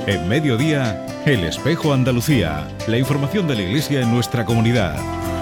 En Mediodía, El Espejo Andalucía. La información de la Iglesia en nuestra comunidad.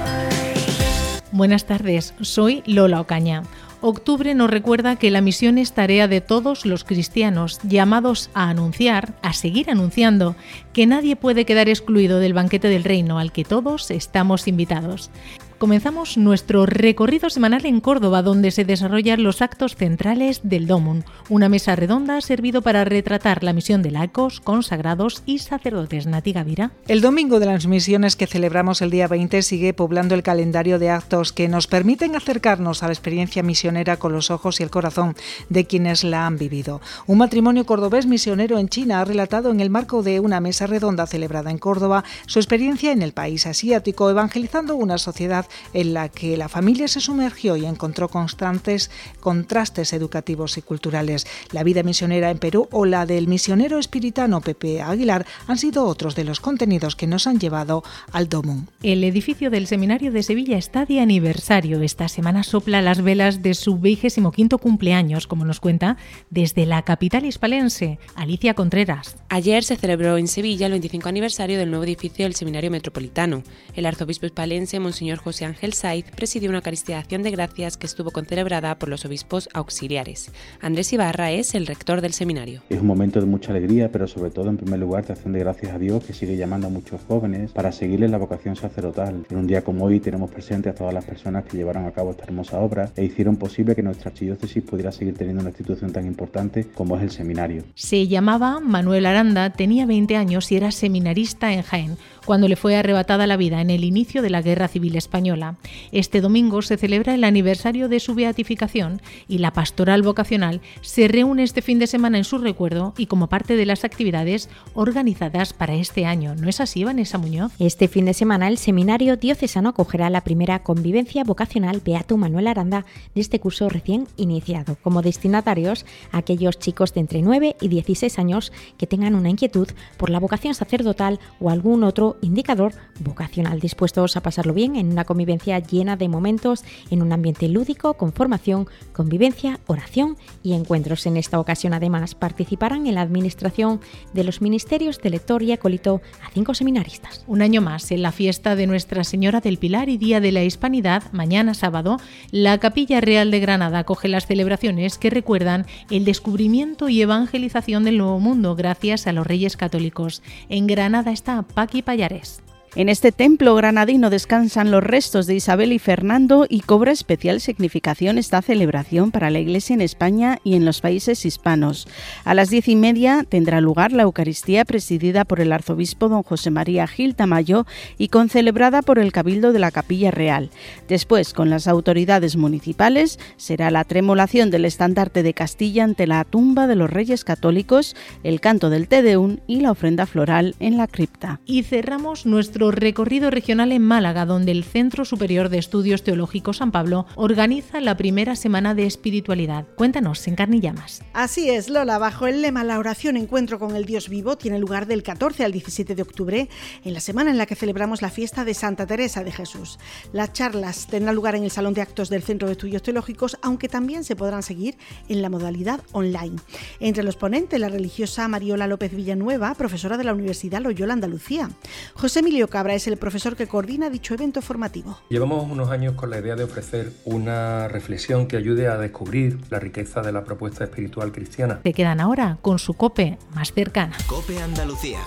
Buenas tardes, soy Lola Ocaña. Octubre nos recuerda que la misión es tarea de todos los cristianos, llamados a anunciar, a seguir anunciando, que nadie puede quedar excluido del banquete del reino al que todos estamos invitados. Comenzamos nuestro recorrido semanal en Córdoba, donde se desarrollan los actos centrales del Domum, una mesa redonda ha servido para retratar la misión de laicos, consagrados y sacerdotes. Nati Gavira. El Domingo de las Misiones que celebramos el día 20 sigue poblando el calendario de actos que nos permiten acercarnos a la experiencia misionera con los ojos y el corazón de quienes la han vivido. Un matrimonio cordobés misionero en China ha relatado en el marco de una mesa redonda celebrada en Córdoba su experiencia en el país asiático, evangelizando una sociedad en la que la familia se sumergió y encontró constantes contrastes educativos y culturales. La vida misionera en Perú o la del misionero espiritano Pepe Aguilar han sido otros de los contenidos que nos han llevado al Domum. El edificio del Seminario de Sevilla está de aniversario. Esta semana sopla las velas de su 25º cumpleaños, como nos cuenta desde la capital hispalense, Alicia Contreras. Ayer se celebró en Sevilla el 25 aniversario del nuevo edificio del Seminario Metropolitano. El arzobispo hispalense, Monseñor José Ángel Saiz, presidió una Eucaristía de Acción de Gracias que estuvo concelebrada por los obispos auxiliares. Andrés Ibarra es el rector del seminario. Es un momento de mucha alegría, pero sobre todo en primer lugar de acción de gracias a Dios, que sigue llamando a muchos jóvenes para seguirles la vocación sacerdotal. En un día como hoy tenemos presente a todas las personas que llevaron a cabo esta hermosa obra e hicieron posible que nuestra archidiócesis pudiera seguir teniendo una institución tan importante como es el seminario. Se llamaba Manuel Aranda, tenía 20 años y era seminarista en Jaén, cuando le fue arrebatada la vida en el inicio de la Guerra Civil Española. Este domingo se celebra el aniversario de su beatificación y la pastoral vocacional se reúne este fin de semana en su recuerdo y como parte de las actividades organizadas para este año. ¿No es así, Vanessa Muñoz? Este fin de semana el Seminario Diocesano acogerá la primera convivencia vocacional Beato Manuel Aranda de este curso recién iniciado, como destinatarios a aquellos chicos de entre 9 y 16 años que tengan una inquietud por la vocación sacerdotal o algún otro indicador vocacional, dispuestos a pasarlo bien en una convivencia llena de momentos en un ambiente lúdico, con formación, convivencia, oración y encuentros. En esta ocasión además participarán en la administración de los ministerios de lector y acólito a 5 seminaristas. Un año más en la fiesta de Nuestra Señora del Pilar y Día de la Hispanidad, mañana sábado, la Capilla Real de Granada acoge las celebraciones que recuerdan el descubrimiento y evangelización del Nuevo Mundo gracias a los Reyes Católicos. En Granada está Paqui Pallares. En este templo granadino descansan los restos de Isabel y Fernando y cobra especial significación esta celebración para la Iglesia en España y en los países hispanos. A las 10:30 tendrá lugar la Eucaristía presidida por el arzobispo don José María Gil Tamayo y concelebrada por el Cabildo de la Capilla Real. Después, con las autoridades municipales, será la tremolación del estandarte de Castilla ante la tumba de los Reyes Católicos, el canto del Te Deum y la ofrenda floral en la cripta. Y cerramos nuestro recorrido regional en Málaga, donde el Centro Superior de Estudios Teológicos San Pablo organiza la primera semana de espiritualidad. Cuéntanos, en Carne y Llamas. Así es, Lola. Bajo el lema La oración encuentro con el Dios vivo tiene lugar del 14 al 17 de octubre, en la semana en la que celebramos la fiesta de Santa Teresa de Jesús. Las charlas tendrán lugar en el Salón de Actos del Centro de Estudios Teológicos, aunque también se podrán seguir en la modalidad online. Entre los ponentes, la religiosa Mariola López Villanueva, profesora de la Universidad Loyola Andalucía. José Emilio Cabra es el profesor que coordina dicho evento formativo. Llevamos unos años con la idea de ofrecer una reflexión que ayude a descubrir la riqueza de la propuesta espiritual cristiana. Te quedan ahora con su COPE más cercana. COPE Andalucía.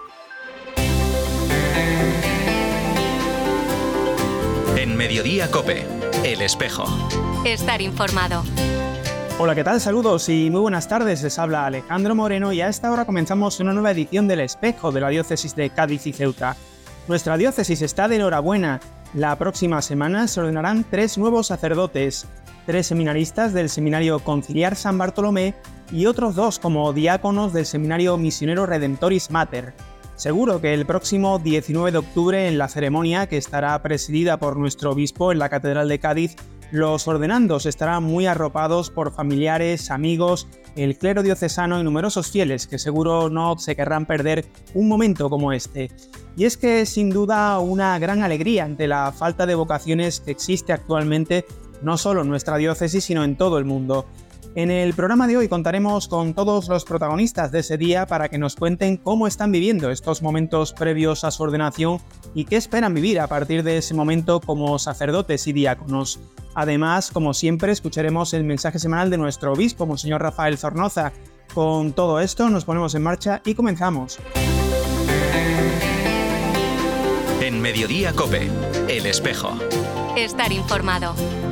En Mediodía COPE, El Espejo. Estar informado. Hola, ¿qué tal? Saludos y muy buenas tardes. Les habla Alejandro Moreno y a esta hora comenzamos una nueva edición del Espejo de la Diócesis de Cádiz y Ceuta. Nuestra diócesis está de enhorabuena. La próxima semana se ordenarán 3 nuevos sacerdotes, 3 seminaristas del Seminario Conciliar San Bartolomé y otros 2 como diáconos del Seminario Misionero Redemptoris Mater. Seguro que el próximo 19 de octubre, en la ceremonia que estará presidida por nuestro obispo en la Catedral de Cádiz, los ordenandos estarán muy arropados por familiares, amigos, el clero diocesano y numerosos fieles que seguro no se querrán perder un momento como este. Y es que es sin duda una gran alegría ante la falta de vocaciones que existe actualmente no solo en nuestra diócesis sino en todo el mundo. En el programa de hoy contaremos con todos los protagonistas de ese día para que nos cuenten cómo están viviendo estos momentos previos a su ordenación y qué esperan vivir a partir de ese momento como sacerdotes y diáconos. Además, como siempre, escucharemos el mensaje semanal de nuestro obispo, Monseñor Rafael Zornoza. Con todo esto nos ponemos en marcha y comenzamos. En Mediodía COPE, El Espejo. Estar informado.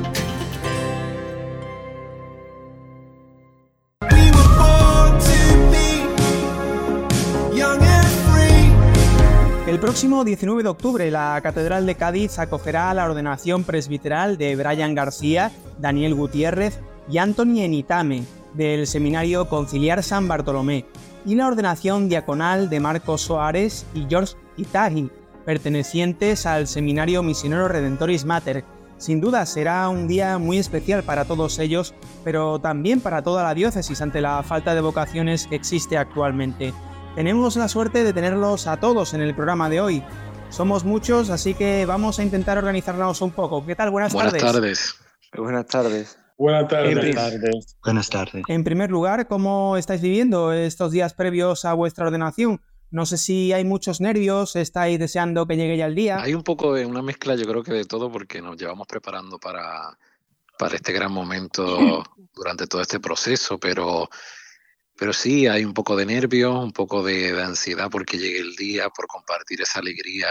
El próximo 19 de octubre la Catedral de Cádiz acogerá la ordenación presbiteral de Brian García, Daniel Gutiérrez y Anthony Enitame del Seminario Conciliar San Bartolomé y la ordenación diaconal de Marcos Soares y George Itagi, pertenecientes al Seminario Misionero Redentoris Mater. Sin duda será un día muy especial para todos ellos, pero también para toda la diócesis ante la falta de vocaciones que existe actualmente. Tenemos la suerte de tenerlos a todos en el programa de hoy. Somos muchos, así que vamos a intentar organizarnos un poco. ¿Qué tal? Buenas tardes. Buenas tardes. Buenas tardes. En primer lugar, ¿cómo estáis viviendo estos días previos a vuestra ordenación? No sé si hay muchos nervios, estáis deseando que llegue ya el día. Hay un poco de una mezcla, yo creo que de todo, porque nos llevamos preparando para este gran momento durante todo este proceso, pero sí hay un poco de nervios, un poco de ansiedad porque llegue el día, por compartir esa alegría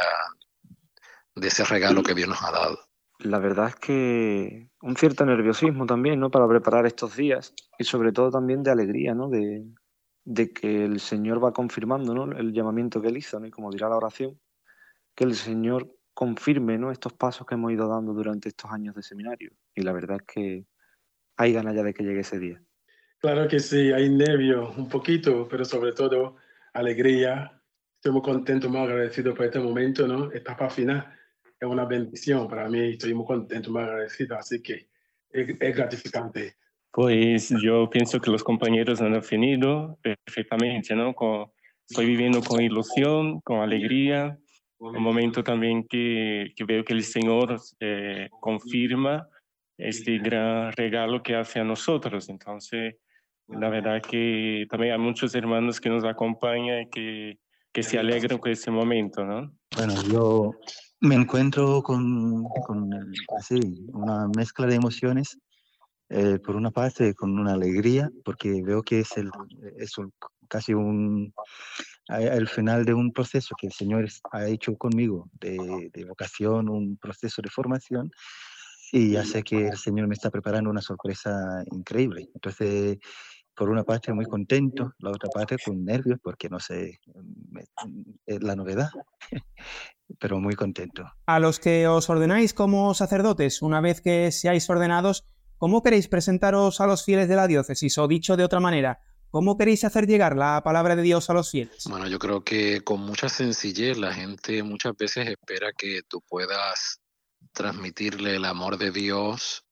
de ese regalo que Dios nos ha dado. La verdad es que un cierto nerviosismo también, ¿no?, para preparar estos días, y sobre todo también de alegría, ¿no?, de que el Señor va confirmando, ¿no?, el llamamiento que Él hizo, ¿no?, y como dirá la oración, que el Señor confirme, ¿no?, estos pasos que hemos ido dando durante estos años de seminario. Y la verdad es que hay ganas ya de que llegue ese día. Claro que sí, hay nervios un poquito, pero sobre todo alegría. Estoy muy contento, muy agradecido por este momento, ¿no? Etapa final es una bendición para mí, estoy muy contento, muy agradecido, así que es gratificante. Pues yo pienso que los compañeros han definido perfectamente, ¿no? Estoy viviendo con ilusión, con alegría, un momento también que veo que el Señor confirma este gran regalo que hace a nosotros. Entonces, la verdad que también hay muchos hermanos que nos acompañan y que se alegran con ese momento, ¿no? Bueno, yo me encuentro con una mezcla de emociones. Por una parte, con una alegría, porque veo que es casi el final de un proceso que el Señor ha hecho conmigo, de vocación, un proceso de formación, y ya sé que el Señor me está preparando una sorpresa increíble. Entonces, por una parte muy contento, la otra parte con nervios, porque no sé, es la novedad, pero muy contento. A los que os ordenáis como sacerdotes, una vez que seáis ordenados, ¿cómo queréis presentaros a los fieles de la diócesis? O dicho de otra manera, ¿cómo queréis hacer llegar la palabra de Dios a los fieles? Bueno, yo creo que con mucha sencillez la gente muchas veces espera que tú puedas transmitirle el amor de Dios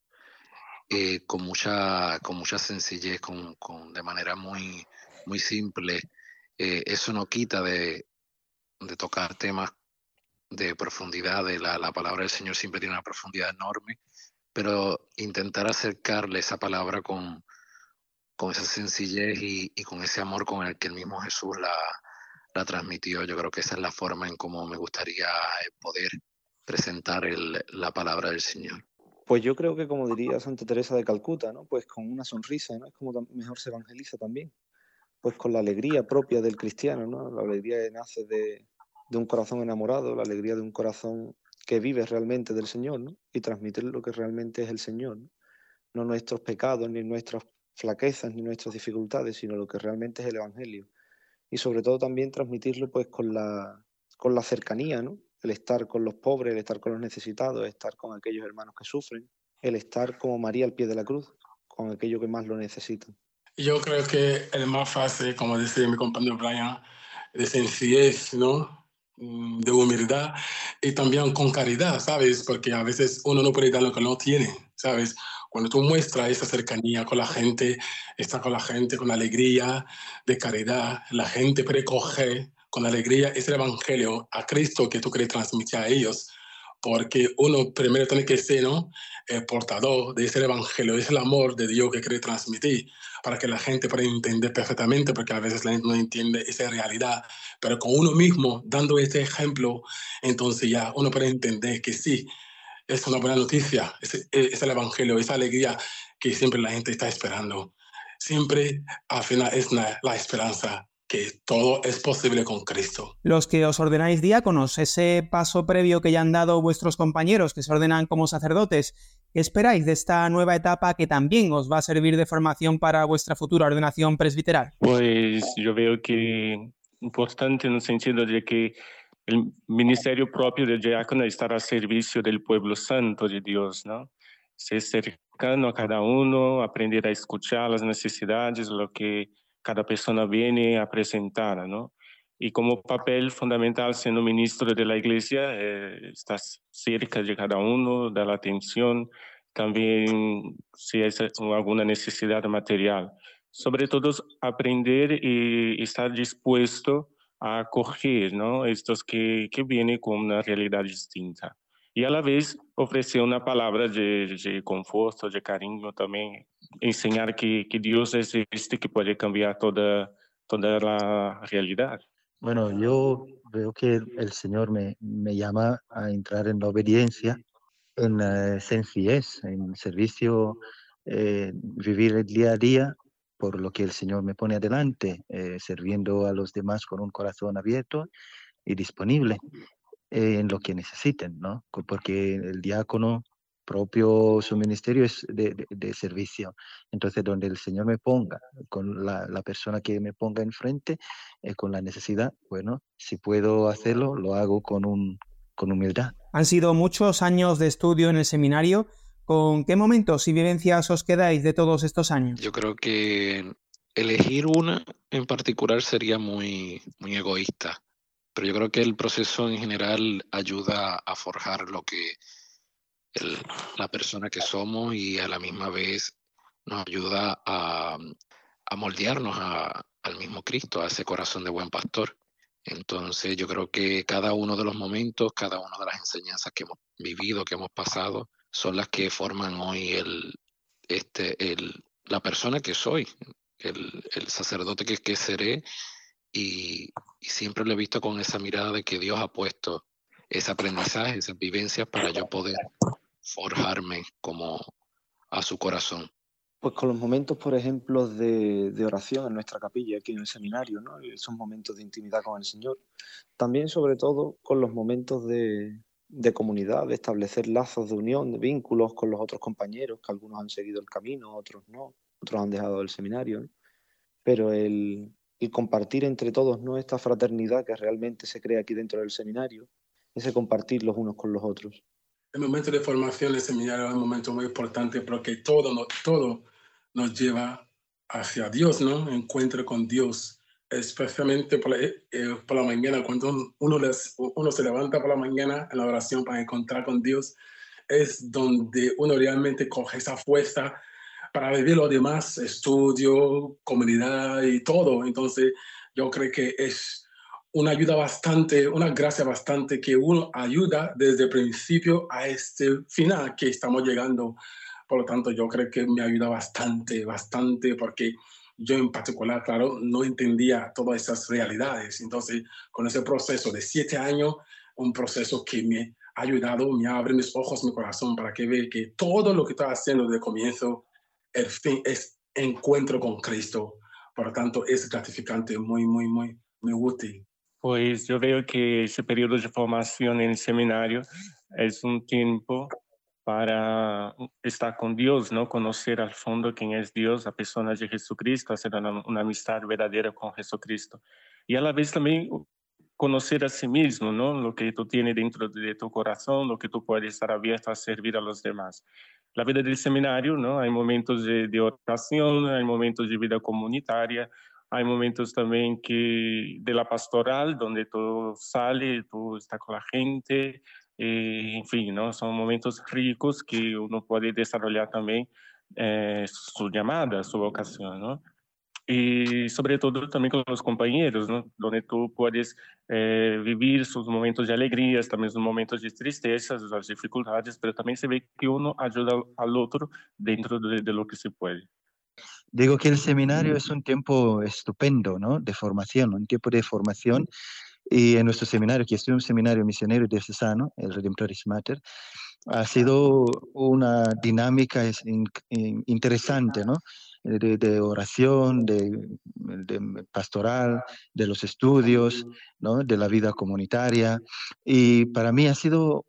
con mucha sencillez, de manera muy, muy simple. Eso no quita de tocar temas de profundidad. La palabra del Señor siempre tiene una profundidad enorme, pero intentar acercarle esa palabra con esa sencillez y con ese amor con el que el mismo Jesús la transmitió. Yo creo que esa es la forma en cómo me gustaría poder presentar la palabra del Señor. Pues yo creo que, como diría Santa Teresa de Calcuta, ¿no?, pues con una sonrisa, ¿no?, es como mejor se evangeliza también. Pues con la alegría propia del cristiano, ¿no?, la alegría que nace de un corazón enamorado, la alegría de un corazón que vive realmente del Señor, ¿no?, y transmitir lo que realmente es el Señor, ¿no? No nuestros pecados, ni nuestras flaquezas, ni nuestras dificultades, sino lo que realmente es el Evangelio. Y sobre todo también transmitirlo pues con la cercanía, ¿no?, el estar con los pobres, el estar con los necesitados, el estar con aquellos hermanos que sufren, el estar como María al pie de la cruz, con aquellos que más lo necesitan. Yo creo que el más fácil, como decía mi compañero Brian, de sencillez, ¿no?, de humildad y también con caridad, ¿sabes? Porque a veces uno no puede dar lo que no tiene, ¿sabes? Cuando tú muestras esa cercanía con la gente, estás con la gente con alegría, de caridad, la gente puede coger con alegría ese evangelio a Cristo que tú quieres transmitir a ellos. porque uno primero tiene que ser, ¿no?, el portador de ese evangelio, es el amor de Dios que quiere transmitir, para que la gente pueda entender perfectamente, porque a veces la gente no entiende esa realidad, pero con uno mismo, dando este ejemplo, entonces ya uno puede entender que sí, es una buena noticia, es el evangelio, esa alegría que siempre la gente está esperando. Siempre al final es la esperanza, que todo es posible con Cristo. Los que os ordenáis diáconos, ese paso previo que ya han dado vuestros compañeros que se ordenan como sacerdotes, ¿qué esperáis de esta nueva etapa que también os va a servir de formación para vuestra futura ordenación presbiteral? Pues yo veo que importante en el sentido de que el ministerio propio del diácono es estar al servicio del pueblo santo de Dios, ¿no? Ser cercano a cada uno, aprender a escuchar las necesidades, lo que cada persona viene a presentar, ¿no? Y como papel fundamental, siendo ministro de la iglesia, estás cerca de cada uno, dar la atención, también si hay alguna necesidad material. Sobre todo, aprender y estar dispuesto a acoger, ¿no?, estos que vienen con una realidad distinta. Y a la vez ofrecer una palabra de conforto, de cariño también, enseñar que Dios es este que puede cambiar toda la realidad. Bueno, yo veo que el Señor me llama a entrar en la obediencia, en la sencillez, en servicio, vivir el día a día por lo que el Señor me pone adelante, sirviendo a los demás con un corazón abierto y disponible en lo que necesiten, ¿no? Porque el diácono propio, su ministerio es de servicio. Entonces, donde el Señor me ponga, con la persona que me ponga enfrente, con la necesidad, bueno, si puedo hacerlo, lo hago con humildad. Han sido muchos años de estudio en el seminario. ¿Con qué momentos y vivencias os quedáis de todos estos años? Yo creo que elegir una en particular sería muy, muy egoísta, pero yo creo que el proceso en general ayuda a forjar lo que la persona que somos, y a la misma vez nos ayuda a moldearnos al mismo Cristo, a ese corazón de buen pastor. Entonces yo creo que cada uno de los momentos, cada una de las enseñanzas que hemos vivido, que hemos pasado, son las que forman hoy la persona que soy, el sacerdote que seré, y siempre lo he visto con esa mirada de que Dios ha puesto ese aprendizaje, esas vivencias para yo poder forjarme como a su corazón. Pues con los momentos, por ejemplo, de oración en nuestra capilla, aquí en el seminario, ¿no? Esos momentos de intimidad con el Señor. También, sobre todo, con los momentos de comunidad, de establecer lazos de unión, de vínculos con los otros compañeros, que algunos han seguido el camino, otros no, otros han dejado el seminario, ¿no? Pero el compartir entre todos, ¿no?, esta fraternidad que realmente se crea aquí dentro del seminario, ese compartir los unos con los otros. El momento de formación del seminario es un momento muy importante porque todo nos lleva hacia Dios, ¿no? Encuentro con Dios, especialmente por la mañana, cuando uno se levanta por la mañana en la oración para encontrar con Dios, es donde uno realmente coge esa fuerza para vivir lo demás, estudio, comunidad y todo. Entonces yo creo que es una ayuda bastante, una gracia bastante, que uno ayuda desde el principio a este final que estamos llegando. Por lo tanto, yo creo que me ayuda bastante, porque yo en particular, claro, no entendía todas esas realidades. Entonces, con ese proceso de 7 años, un proceso que me ha ayudado, me abre mis ojos, mi corazón, para que vea que todo lo que estoy haciendo desde el comienzo, el fin es encuentro con Cristo. Por lo tanto, es gratificante, muy, muy, muy, muy útil. Pues yo veo que ese periodo de formación en el seminario es un tiempo para estar con Dios, ¿no? Conocer al fondo quién es Dios, la persona de Jesucristo, hacer una amistad verdadera con Jesucristo. Y a la vez también conocer a sí mismo, ¿no? Lo que tú tienes dentro de tu corazón, lo que tú puedes estar abierto a servir a los demás. La vida del seminario, ¿no? Hay momentos de oración, hay momentos de vida comunitaria, hay momentos también de la pastoral, donde tú sales, tú estás con la gente, en fin, ¿no? Son momentos ricos que uno puede desarrollar también su llamada, su vocación, ¿no? y sobre todo también con los compañeros, ¿no? Donde tú puedes vivir sus momentos de alegrías, también sus momentos de tristezas, las dificultades, pero también se ve que uno ayuda al otro dentro de lo que se puede. Digo que el seminario es un tiempo estupendo, ¿no? De formación, un tiempo de formación. Y en nuestro seminario, que es un seminario misionero diocesano, el Redemptoris Mater, ha sido una dinámica interesante, ¿no? De oración, de pastoral, de los estudios, ¿no? De la vida comunitaria. Y para mí ha sido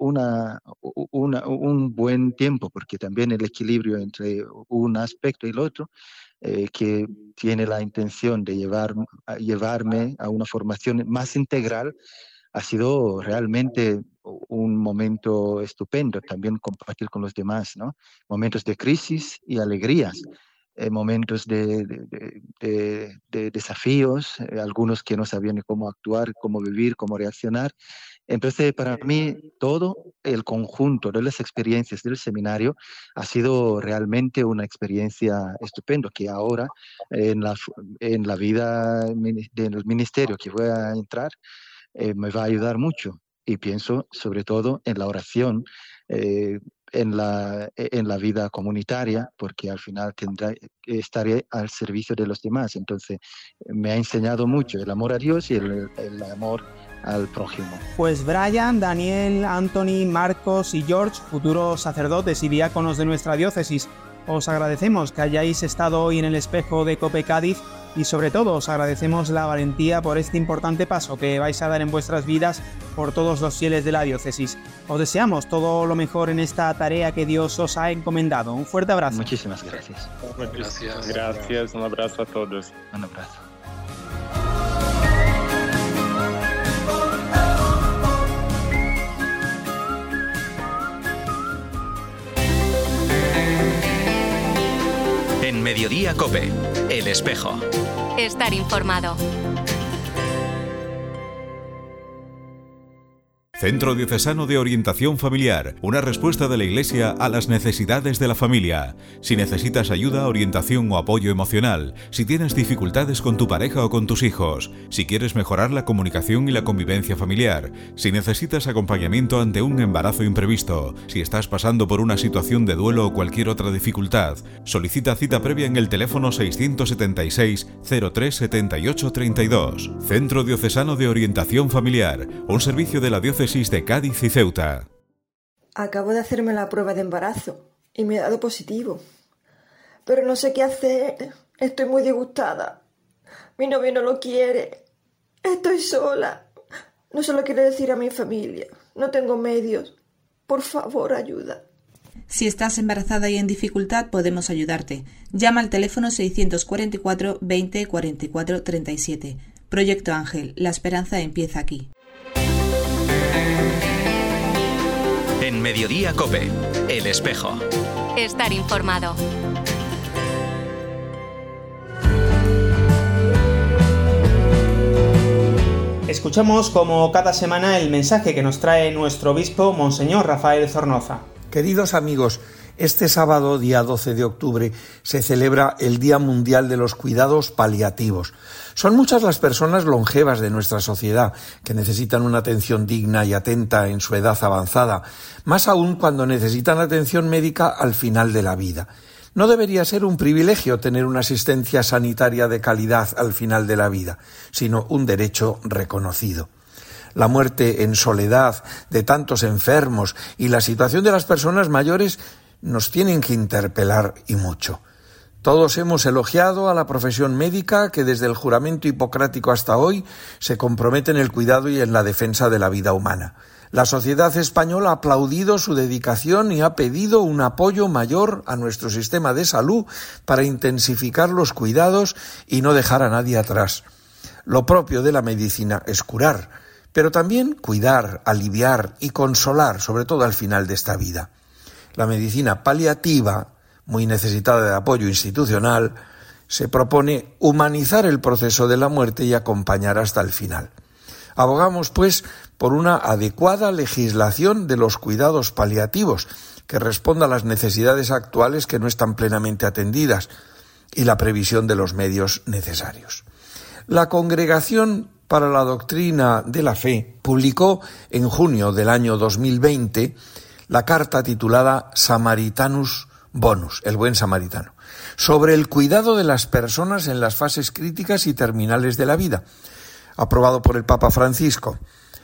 un buen tiempo, porque también el equilibrio entre un aspecto y el otro, que tiene la intención de llevarme a una formación más integral, ha sido realmente un momento estupendo, también compartir con los demás, ¿no? Momentos de crisis y alegrías, momentos de desafíos, algunos que no sabían cómo actuar, cómo vivir, cómo reaccionar. Entonces, para mí, todo el conjunto de las experiencias del seminario ha sido realmente una experiencia estupenda, que ahora en la vida del ministerio que voy a entrar, me va a ayudar mucho. Y pienso sobre todo en la oración, en la vida comunitaria, porque al final estaré al servicio de los demás. Entonces, me ha enseñado mucho el amor a Dios y el amor al prójimo. Pues Brian, Daniel, Anthony, Marcos y George, futuros sacerdotes y diáconos de nuestra diócesis, os agradecemos que hayáis estado hoy en el espejo de COPE Cádiz y sobre todo os agradecemos la valentía por este importante paso que vais a dar en vuestras vidas por todos los fieles de la diócesis. Os deseamos todo lo mejor en esta tarea que Dios os ha encomendado. Un fuerte abrazo. Muchísimas gracias. Gracias, un abrazo a todos. Un abrazo. En Mediodía COPE, El Espejo. Estar informado. Centro Diocesano de Orientación Familiar, una respuesta de la Iglesia a las necesidades de la familia. Si necesitas ayuda, orientación o apoyo emocional, si tienes dificultades con tu pareja o con tus hijos, si quieres mejorar la comunicación y la convivencia familiar, si necesitas acompañamiento ante un embarazo imprevisto, si estás pasando por una situación de duelo o cualquier otra dificultad, solicita cita previa en el teléfono 676 03 78 32. Centro Diocesano de Orientación Familiar, un servicio de la Diócesis de Cádiz y Ceuta. Acabo de hacerme la prueba de embarazo y me ha dado positivo. Pero no sé qué hacer. Estoy muy disgustada. Mi novio no lo quiere. Estoy sola. No se lo quiero decir a mi familia. No tengo medios. Por favor, ayuda. Si estás embarazada y en dificultad, podemos ayudarte. Llama al teléfono 644 20 44 37. Proyecto Ángel. La esperanza empieza aquí. En Mediodía COPE, El Espejo. Estar informado. Escuchamos como cada semana el mensaje que nos trae nuestro obispo, Monseñor Rafael Zornoza. Queridos amigos, este sábado, día 12 de octubre, se celebra el Día Mundial de los Cuidados Paliativos. Son muchas las personas longevas de nuestra sociedad que necesitan una atención digna y atenta en su edad avanzada, más aún cuando necesitan atención médica al final de la vida. No debería ser un privilegio tener una asistencia sanitaria de calidad al final de la vida, sino un derecho reconocido. La muerte en soledad de tantos enfermos y la situación de las personas mayores nos tienen que interpelar y mucho. Todos hemos elogiado a la profesión médica que desde el juramento hipocrático hasta hoy se compromete en el cuidado y en la defensa de la vida humana. La sociedad española ha aplaudido su dedicación y ha pedido un apoyo mayor a nuestro sistema de salud para intensificar los cuidados y no dejar a nadie atrás. Lo propio de la medicina es curar, pero también cuidar, aliviar y consolar, sobre todo al final de esta vida. La medicina paliativa, muy necesitada de apoyo institucional, se propone humanizar el proceso de la muerte y acompañar hasta el final. Abogamos, pues, por una adecuada legislación de los cuidados paliativos que responda a las necesidades actuales que no están plenamente atendidas. y la previsión de los medios necesarios. La Congregación para la Doctrina de la Fe publicó en junio del año 2020 la carta titulada Samaritanus Bonus, el buen samaritano, sobre el cuidado de las personas en las fases críticas y terminales de la vida, aprobado por el Papa Francisco,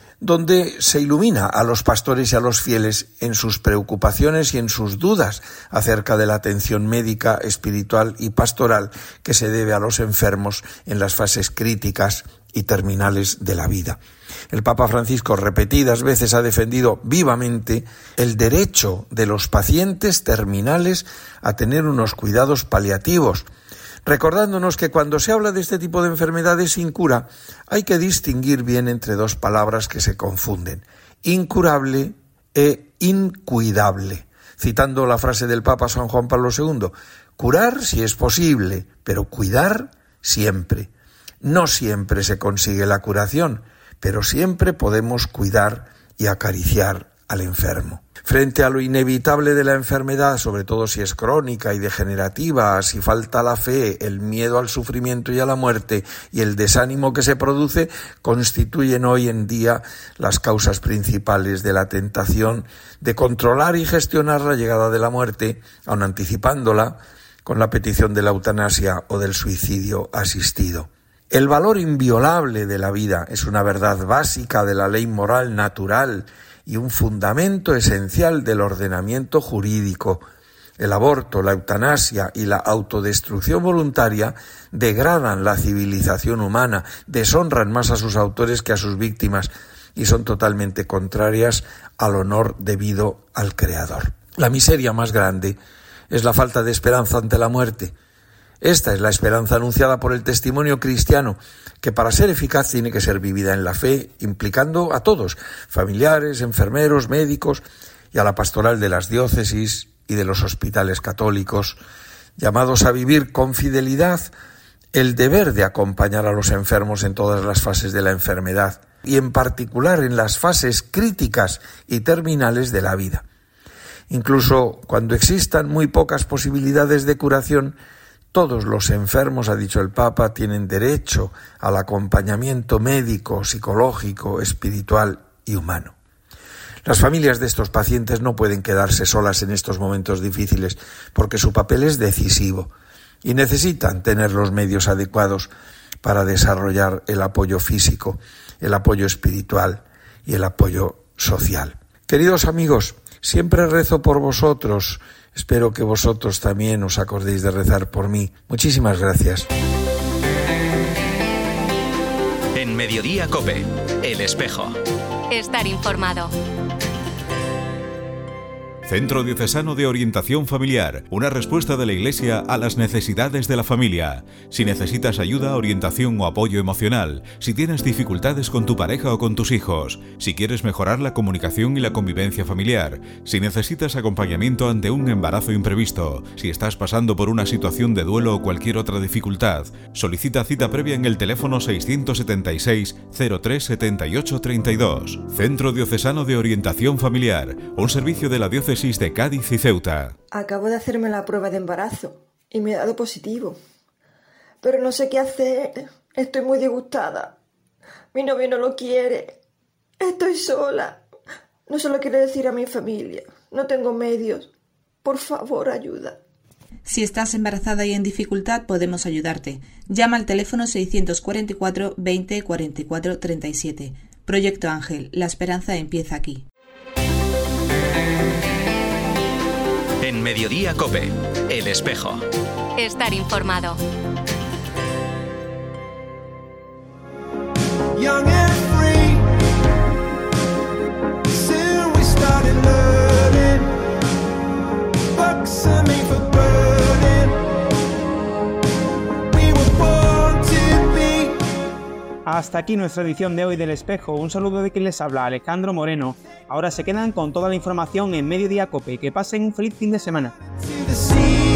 donde se ilumina a los pastores y a los fieles en sus preocupaciones y en sus dudas acerca de la atención médica, espiritual y pastoral que se debe a los enfermos en las fases críticas y terminales de la vida. El Papa Francisco repetidas veces ha defendido vivamente el derecho de los pacientes terminales a tener unos cuidados paliativos, recordándonos que cuando se habla de este tipo de enfermedades sin cura, hay que distinguir bien entre dos palabras que se confunden: incurable e incuidable. Citando la frase del Papa San Juan Pablo II, curar si es posible, pero cuidar siempre. No siempre se consigue la curación, pero siempre podemos cuidar y acariciar al enfermo. Frente a lo inevitable de la enfermedad, sobre todo si es crónica y degenerativa, si falta la fe, el miedo al sufrimiento y a la muerte y el desánimo que se produce, constituyen hoy en día las causas principales de la tentación de controlar y gestionar la llegada de la muerte, aun anticipándola con la petición de la eutanasia o del suicidio asistido. El valor inviolable de la vida es una verdad básica de la ley moral natural y un fundamento esencial del ordenamiento jurídico. El aborto, la eutanasia y la autodestrucción voluntaria degradan la civilización humana, deshonran más a sus autores que a sus víctimas y son totalmente contrarias al honor debido al Creador. La miseria más grande es la falta de esperanza ante la muerte. Esta es la esperanza anunciada por el testimonio cristiano, que para ser eficaz tiene que ser vivida en la fe, implicando a todos, familiares, enfermeros, médicos y a la pastoral de las diócesis y de los hospitales católicos, llamados a vivir con fidelidad el deber de acompañar a los enfermos en todas las fases de la enfermedad y en particular en las fases críticas y terminales de la vida. Incluso cuando existan muy pocas posibilidades de curación, todos los enfermos, ha dicho el Papa, tienen derecho al acompañamiento médico, psicológico, espiritual y humano. Las familias de estos pacientes no pueden quedarse solas en estos momentos difíciles porque su papel es decisivo y necesitan tener los medios adecuados para desarrollar el apoyo físico, el apoyo espiritual y el apoyo social. Queridos amigos, siempre rezo por vosotros. Espero que vosotros también os acordéis de rezar por mí. Muchísimas gracias. En Mediodía COPE, El Espejo. Estar informado. Centro Diocesano de Orientación Familiar, una respuesta de la Iglesia a las necesidades de la familia. Si necesitas ayuda, orientación o apoyo emocional, si tienes dificultades con tu pareja o con tus hijos, si quieres mejorar la comunicación y la convivencia familiar, si necesitas acompañamiento ante un embarazo imprevisto, si estás pasando por una situación de duelo o cualquier otra dificultad, solicita cita previa en el teléfono 676 03 78 32. Centro Diocesano de Orientación Familiar, un servicio de la Diócesis de Cádiz y Ceuta. Acabo de hacerme la prueba de embarazo y me ha dado positivo. Pero no sé qué hacer. Estoy muy disgustada. Mi novio no lo quiere. Estoy sola. No se lo quiero decir a mi familia. No tengo medios. Por favor, ayuda. Si estás embarazada y en dificultad, podemos ayudarte. Llama al teléfono 644 20 44 37. Proyecto Ángel. La esperanza empieza aquí. En Mediodía COPE, El Espejo. Estar informado. Young and free, soon we started learning, books are made for burning, we were born to be. Hasta aquí nuestra edición de hoy del Espejo. Un saludo de quien les habla, Alejandro Moreno. Ahora se quedan con toda la información en Mediodía COPE. Que pasen un feliz fin de semana.